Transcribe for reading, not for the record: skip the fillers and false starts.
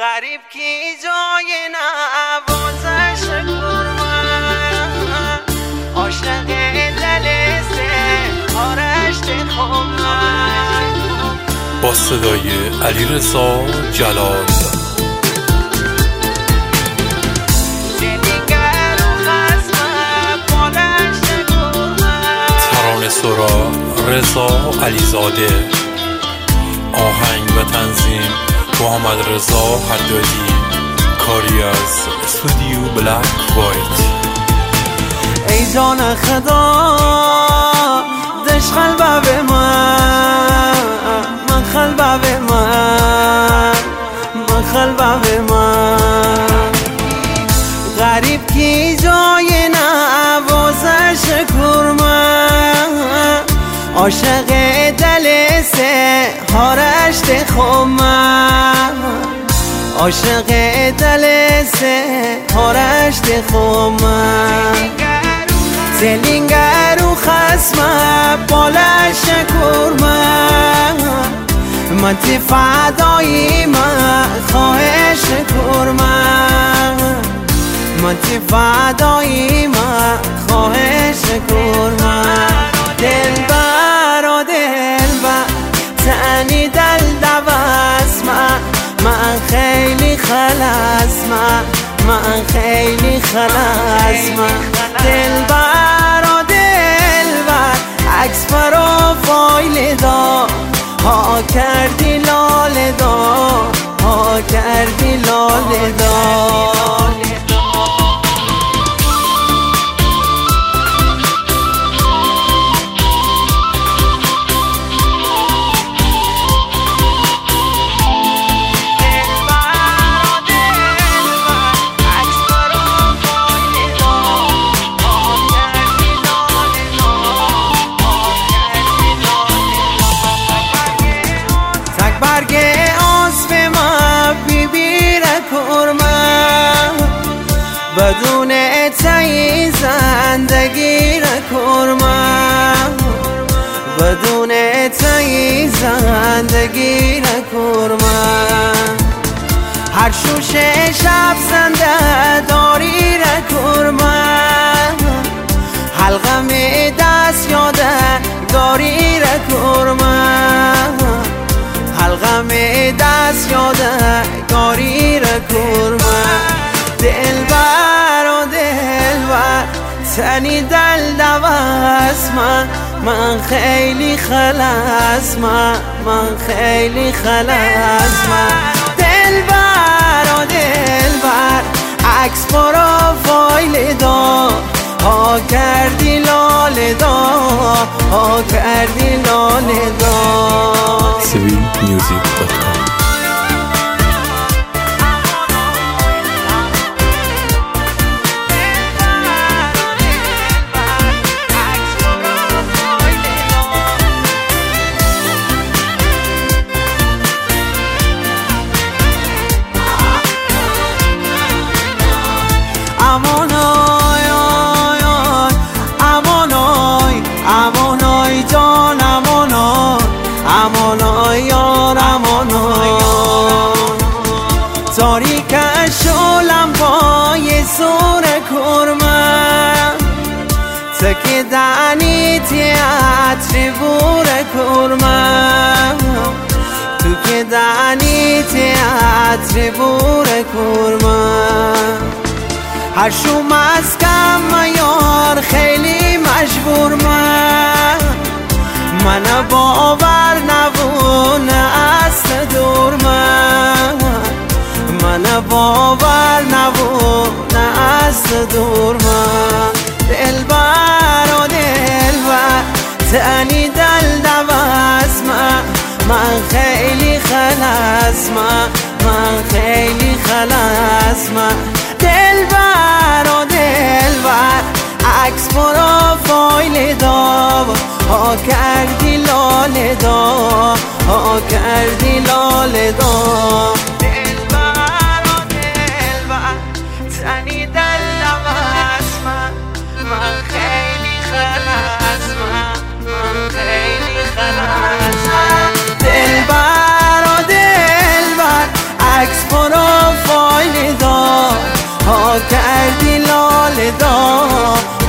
غریب کی جای نوازش کرمن عاشق دل آرش تخمن با صدای علیرضا جلال ترانه سرا رضا علیزاده، آهنگ و تنظیم محمد رضا حدادی، کاری از استودیو بلک وایت. ای جان خدا دش قلبه به من قلبه به من قلبه به من غریب کی جای نوازش کرمن عاشق دل هارش تخمن عاشق دل هارش تخمن زلینگر و خسمه بالش کرمن من تی فدایی من خواهش کرمن من تی فدایی من خواهش کرمن دل بر تنی دل دوست من خیلی خلاص من خیلی خلاص دل بر عکس پروفایل دا ها کردی لاله دا ها کردی لاله دا بدون تایی زندگی نکرمم بدون تایی زندگی نکرمم هر شوش شب زنده داری نکرمم حلقم دست یاده گاری نکرمم حلقم دست یاده گاری نکرمم دل بر تنی دل دوست من خیلی خلاص من خیلی خلاص دل بر عکس پروفایل دا ها کردی لاله دا ها کردی لاله دا civilmusic.com امانای جان امانای یار امانای تاریک شلم پای سور کرمن تک دنی تیاتر بور کرمن تو که دنی تیاتر بور کرمن هر شوم از کم یار خیلی مجبور من باور نبونه است دور من باور نبونه است دور دل بر تنی دل دوست من خیلی خلاص من خیلی خلاص دل بر عکس پروفایل دا ها کردی لاله دا ها کردی لاله دا دل بر تنی دل دوست من خیلی خلاص من خیلی خلاص دل بر عکس پروفایل کردی لاله دار